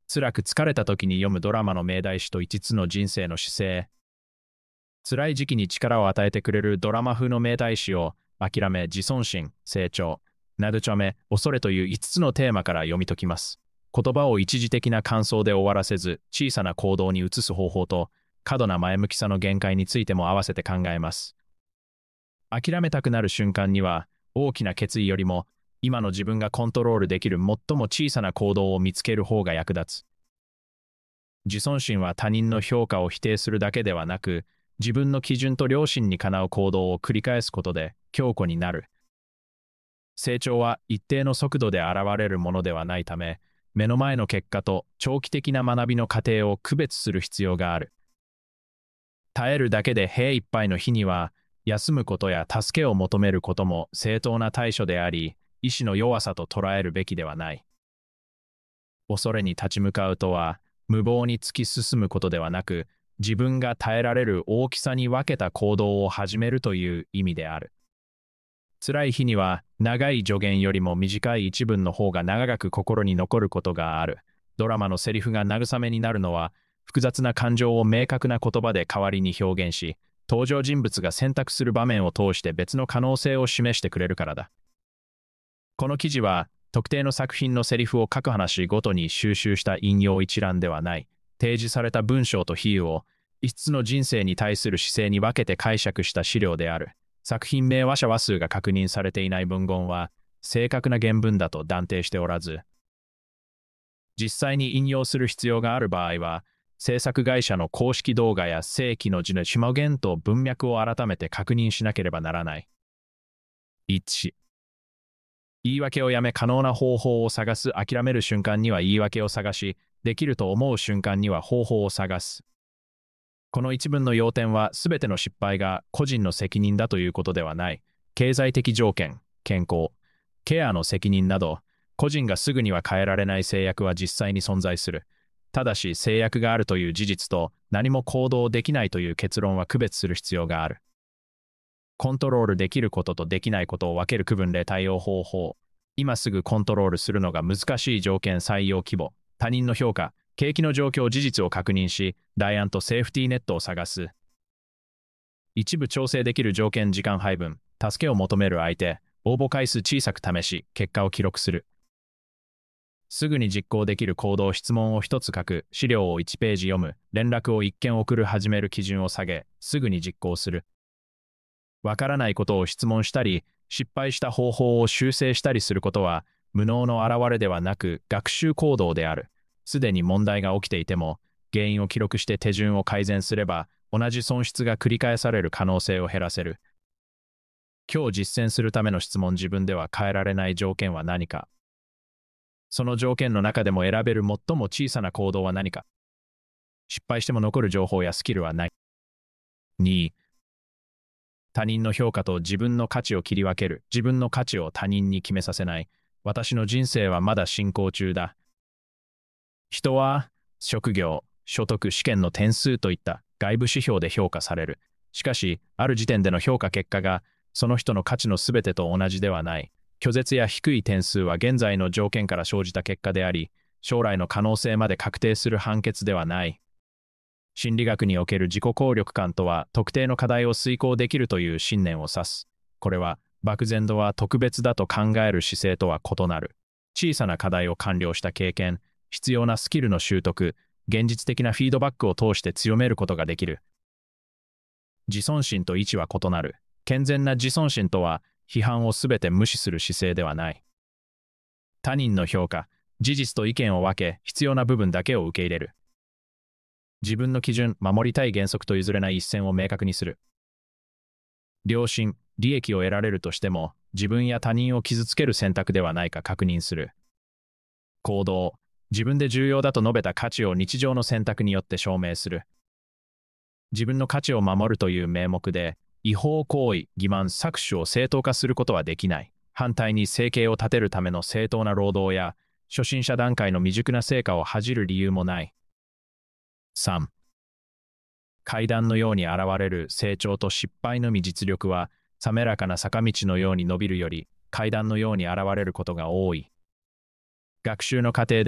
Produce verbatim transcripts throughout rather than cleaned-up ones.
辛く疲れた時に読むドラマの名題詩と五つの人生の姿勢。辛い時期に力を与えてくれるドラマ風の名題詩を、諦め、自尊心、成長、などちゃめ、恐れという五つのテーマから読み解きます。言葉を一時的な感想で終わらせず、小さな行動に移す方法と、過度な前向きさの限界についても合わせて考えます。諦めたくなる瞬間には、大きな決意よりも、今の自分がコントロールできる最も小さな行動を見つける方が役立つ。自尊心は他人の評価を否定するだけではなく、自分の基準と良心にかなう行動を繰り返すことで強固になる。成長は一定の速度で現れるものではないため、目の前の結果と長期的な学びの過程を区別する必要がある。耐えるだけで兵いっぱいの日には、休むことや助けを求めることも正当な対処であり、意志の弱さと捉えるべきではない。恐れに立ち向かうとは、無謀に突き進むことではなく、自分が耐えられる大きさに分けた行動を始めるという意味である。辛い日には、長い助言よりも短い一文の方が長く心に残ることがある。ドラマのセリフが慰めになるのは、複雑な感情を明確な言葉で代わりに表現し、登場人物が選択する場面を通して別の可能性を示してくれるからだ。この記事は、特定の作品のセリフを各話ごとに収集した引用一覧ではない、提示された文章と比喩を、五つの人生に対する姿勢に分けて解釈した資料である。作品名話者話数が確認されていない文言は、正確な原文だと断定しておらず、実際に引用する必要がある場合は、制作会社の公式動画や正規の字の下限と文脈を改めて確認しなければならない。いち、言い訳をやめ可能な方法を探す。諦める瞬間には言い訳を探し、できると思う瞬間には方法を探す。この一文の要点は、すべての失敗が個人の責任だということではない。経済的条件、健康、ケアの責任など、個人がすぐには変えられない制約は実際に存在する。ただし、制約があるという事実と、何も行動できないという結論は区別する必要がある。コントロールできることとできないことを分ける区分例対応方法。今すぐコントロールするのが難しい条件採用規模。他人の評価、景気の状況事実を確認し、代案とセーフティーネットを探す。一部調整できる条件時間配分。助けを求める相手。応募回数小さく試し、結果を記録する。すぐに実行できる行動質問を一つ書く。資料をいちページ読む。連絡を一件送る。始める基準を下げ、すぐに実行する。わからないことを質問したり、失敗した方法を修正したりすることは、無能の表れではなく学習行動である。すでに問題が起きていても、原因を記録して手順を改善すれば、同じ損失が繰り返される可能性を減らせる。今日実践するための質問。自分では変えられない条件は何か。その条件の中でも選べる最も小さな行動は何か。失敗しても残る情報やスキルはない。に、他人の評価と自分の価値を切り分ける。自分の価値を他人に決めさせない。私の人生はまだ進行中だ。人は職業、所得、試験の点数といった外部指標で評価される。しかし、ある時点での評価結果がその人の価値のすべてと同じではない。拒絶や低い点数は現在の条件から生じた結果であり、将来の可能性まで確定する判決ではない。心理学における自己効力感とは、特定の課題を遂行できるという信念を指す。これは、漠然とは特別だと考える姿勢とは異なる。小さな課題を完了した経験、必要なスキルの習得、現実的なフィードバックを通して強めることができる。自尊心と意志は異なる。健全な自尊心とは、批判をすべて無視する姿勢ではない。他人の評価、事実と意見を分け、必要な部分だけを受け入れる。自分の基準、守りたい原則と譲れない一線を明確にする。良心、利益を得られるとしても、自分や他人を傷つける選択ではないか確認する。行動、自分で重要だと述べた価値を日常の選択によって証明する。自分の価値を守るという名目で、違法行為、欺瞞、搾取を正当化することはできない。反対に生計を立てるための正当な労働や、初心者段階の未熟な成果を恥じる理由もない。さん. 階段のように現れる成長と失敗のみ実力は、滑らかな坂道のように伸びるより、階段のように現れることが多い。学習の過程では、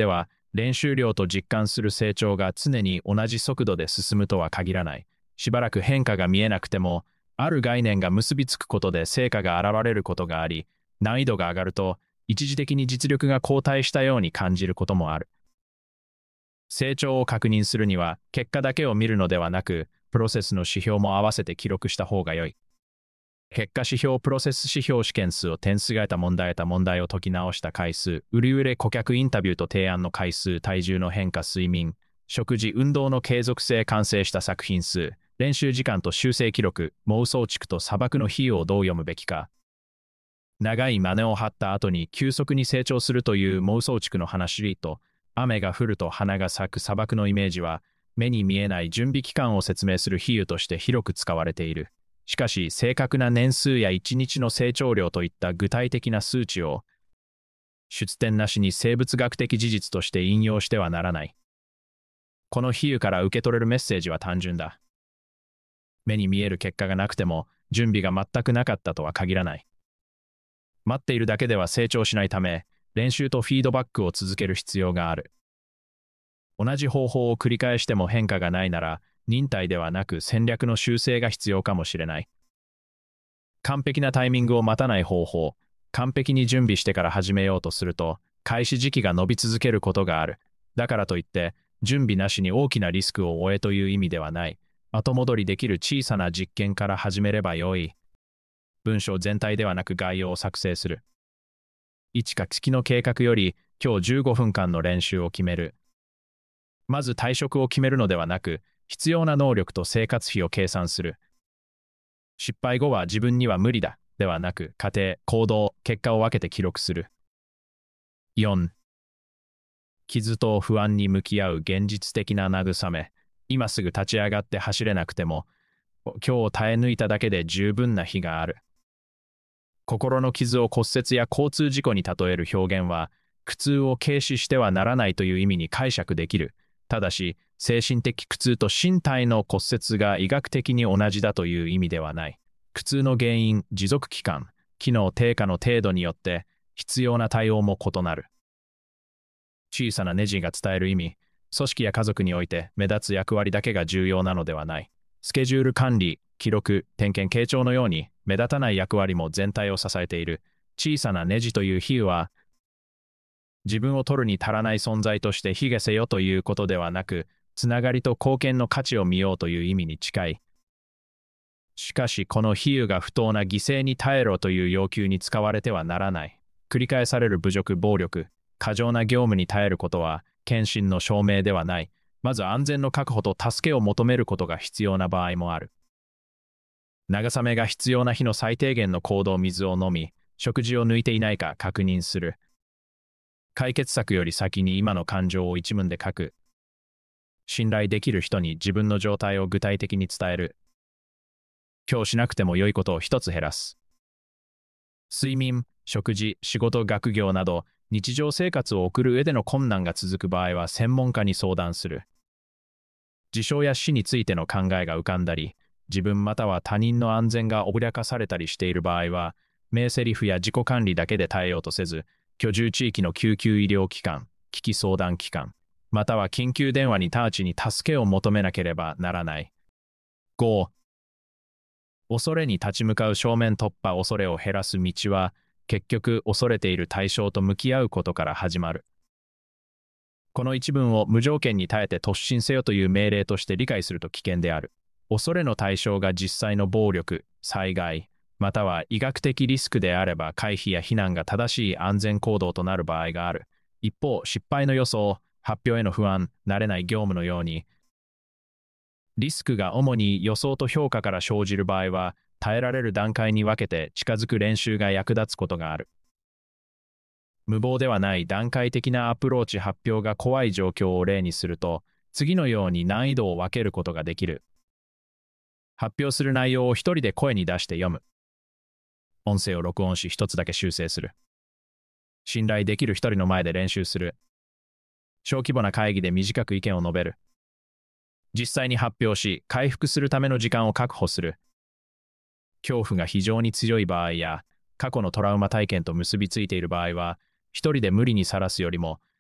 練習量と実感する成長が常に同じ速度で進むとは限らない。しばらく変化が見えなくても、ある概念が結びつくことで成果が現れることがあり、難易度が上がると、一時的に実力が後退したように感じることもある。成長を確認するには、結果だけを見るのではなく、プロセスの指標も合わせて記録した方が良い。結果指標、プロセス指標試験数を点数が得た問題得た問題を解き直した回数、売り売れ顧客インタビューと提案の回数、体重の変化、睡眠、食事、運動の継続性、完成した作品数、練習時間と修正記録、妄想蓄と砂漠の費用をどう読むべきか。長い真似を張った後に急速に成長するという妄想蓄の話と、雨が降ると花が咲く砂漠のイメージは、目に見えない準備期間を説明する比喩として広く使われている。しかし、正確な年数やいちにちの成長量といった具体的な数値を、出典なしに生物学的事実として引用してはならない。この比喩から受け取れるメッセージは単純だ。目に見える結果がなくても、準備が全くなかったとは限らない。待っているだけでは成長しないため、練習とフィードバックを続ける必要がある。同じ方法を繰り返しても変化がないなら、忍耐ではなく戦略の修正が必要かもしれない。完璧なタイミングを待たない方法、完璧に準備してから始めようとすると、開始時期が伸び続けることがある。だからといって、準備なしに大きなリスクを負えという意味ではない。後戻りできる小さな実験から始めればよい。文章全体ではなく概要を作成する。いちか月の計画より、今日じゅうごふんかんの練習を決める。まず退職を決めるのではなく、必要な能力と生活費を計算する。失敗後は自分には無理だではなく、過程、行動、結果を分けて記録する。よん. 傷と不安に向き合う現実的な慰め。今すぐ立ち上がって走れなくても、今日耐え抜いただけで十分な日がある。心の傷を骨折や交通事故に例える表現は、苦痛を軽視してはならないという意味に解釈できる。ただし、精神的苦痛と身体の骨折が医学的に同じだという意味ではない。苦痛の原因、持続期間、機能低下の程度によって必要な対応も異なる。小さなネジが伝える意味、組織や家族において目立つ役割だけが重要なのではない。スケジュール管理、記録、点検、傾聴のように目立たない役割も全体を支えている。小さなネジという比喩は、自分を取るに足らない存在として卑下せよということではなく、つながりと貢献の価値を見ようという意味に近い。しかしこの比喩が不当な犠牲に耐えろという要求に使われてはならない。繰り返される侮辱、暴力、過剰な業務に耐えることは、献身の証明ではない。まず安全の確保と助けを求めることが必要な場合もある。慰めが必要な日の最低限の行動、水を飲み、食事を抜いていないか確認する。解決策より先に今の感情を一文で書く。信頼できる人に自分の状態を具体的に伝える。今日しなくても良いことを一つ減らす。睡眠、食事、仕事、学業など日常生活を送る上での困難が続く場合は専門家に相談する。自傷や死についての考えが浮かんだり、自分または他人の安全が脅かされたりしている場合は、名セリフや自己管理だけで耐えようとせず、居住地域の救急医療機関、危機相談機関、または緊急電話に直ちに助けを求めなければならない。ご. 恐れに立ち向かう正面突破。恐れを減らす道は、結局恐れている対象と向き合うことから始まる。この一文を無条件に耐えて突進せよという命令として理解すると危険である。恐れの対象が実際の暴力、災害、または医学的リスクであれば回避や避難が正しい安全行動となる場合がある。一方、失敗の予想、発表への不安、慣れない業務のように、リスクが主に予想と評価から生じる場合は、耐えられる段階に分けて近づく練習が役立つことがある。無謀ではない段階的なアプローチ。発表が怖い状況を例にすると、次のように難易度を分けることができる。発表する内容を一人で声に出して読む。音声を録音し一つだけ修正する。信頼できる一人の前で練習する。小規模な会議で短く意見を述べる。実際に発表し、回復するための時間を確保する。恐怖が非常に強い場合や、過去のトラウマ体験と結びついている場合は、一人で無理にさらすよりも、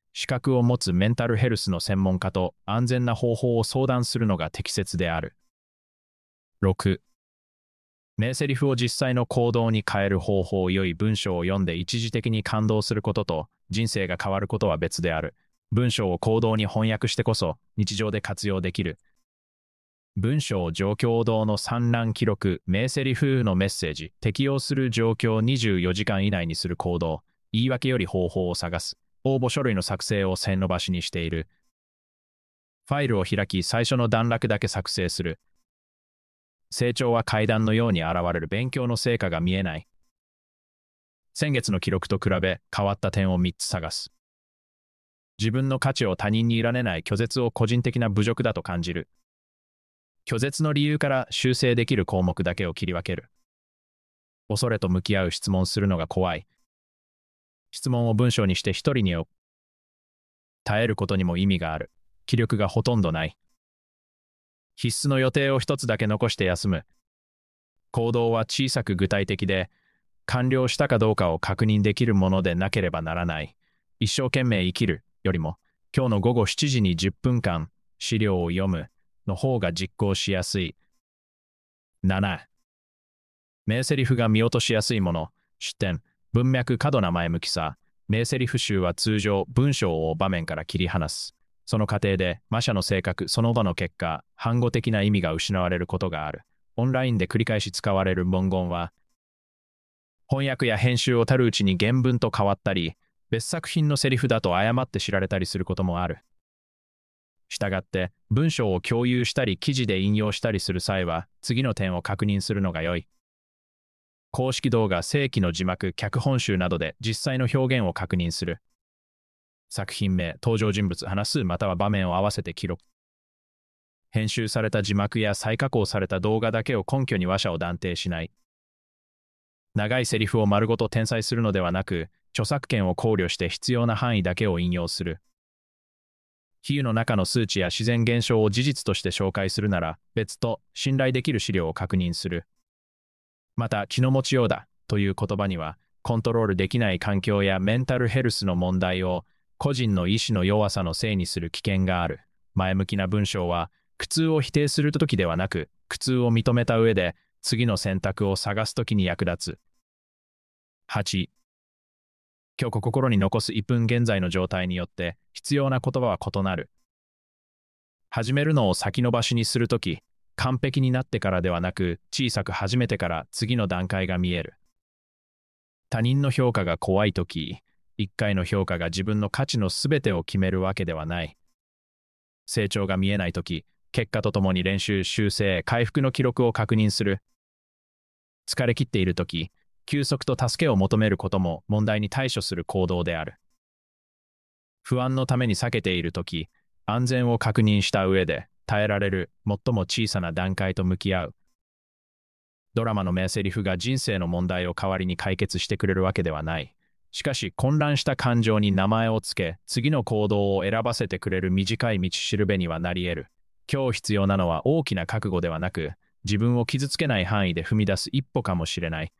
資格を持つメンタルヘルスの専門家と安全な方法を相談するのが適切である。ろく、名台詞を実際の行動に変える方法。良い文章を読んで一時的に感動することと人生が変わることは別である。文章を行動に翻訳してこそ日常で活用できる。文章状況動の散乱記録、名台詞のメッセージ、適用する状況にじゅうよじかん以内にする行動、言い訳より方法を探す、応募書類の作成を線伸ばしにしている。ファイルを開き最初の段落だけ作成する。成長は階段のように現れる。勉強の成果が見えない。先月の記録と比べ変わった点をみっつ探す。自分の価値を他人に委ねない拒絶を個人的な侮辱だと感じる。拒絶の理由から修正できる項目だけを切り分ける。恐れと向き合う質問するのが怖い。質問を文章にして一人に耐えることにも意味がある。気力がほとんどない。必須の予定を一つだけ残して休む。行動は小さく具体的で、完了したかどうかを確認できるものでなければならない。一生懸命生きるよりも、今日の午後しちじにじゅっぷんかん資料を読むの方が実行しやすい。なな、名台詞が見落としやすいもの。出典、文脈過度な前向きさ。名台詞集は通常文章を場面から切り離す。その過程で魔者の性格その場の結果、反語的な意味が失われることがある。オンラインで繰り返し使われる文言は、翻訳や編集をたるうちに原文と変わったり、別作品のセリフだと誤って知られたりすることもある。したがって、文章を共有したり記事で引用したりする際は、次の点を確認するのが良い。公式動画、正規の字幕、脚本集などで実際の表現を確認する。作品名、登場人物、話数または場面を合わせて記録。編集された字幕や再加工された動画だけを根拠に話者を断定しない。長いセリフを丸ごと転載するのではなく、著作権を考慮して必要な範囲だけを引用する。比喩の中の数値や自然現象を事実として紹介するなら、別途信頼できる資料を確認する。また、気の持ちようだという言葉には、コントロールできない環境やメンタルヘルスの問題を個人の意志の弱さのせいにする危険がある。前向きな文章は、苦痛を否定するときではなく、苦痛を認めた上で、次の選択を探すときに役立つ。はち、今日心に残すいっぷん現在の状態によって必要な言葉は異なる。始めるのを先延ばしにするとき、完璧になってからではなく小さく始めてから次の段階が見える。他人の評価が怖いとき、いっかいの評価が自分の価値のすべてを決めるわけではない。成長が見えないとき、結果とともに練習、修正、回復の記録を確認する。疲れ切っているとき、休息と助けを求めることも問題に対処する行動である。不安のために避けているとき、安全を確認した上で耐えられる最も小さな段階と向き合う。ドラマの名台詞が人生の問題を代わりに解決してくれるわけではない。しかし混乱した感情に名前をつけ、次の行動を選ばせてくれる短い道しるべにはなり得る。今日必要なのは大きな覚悟ではなく、自分を傷つけない範囲で踏み出す一歩かもしれない。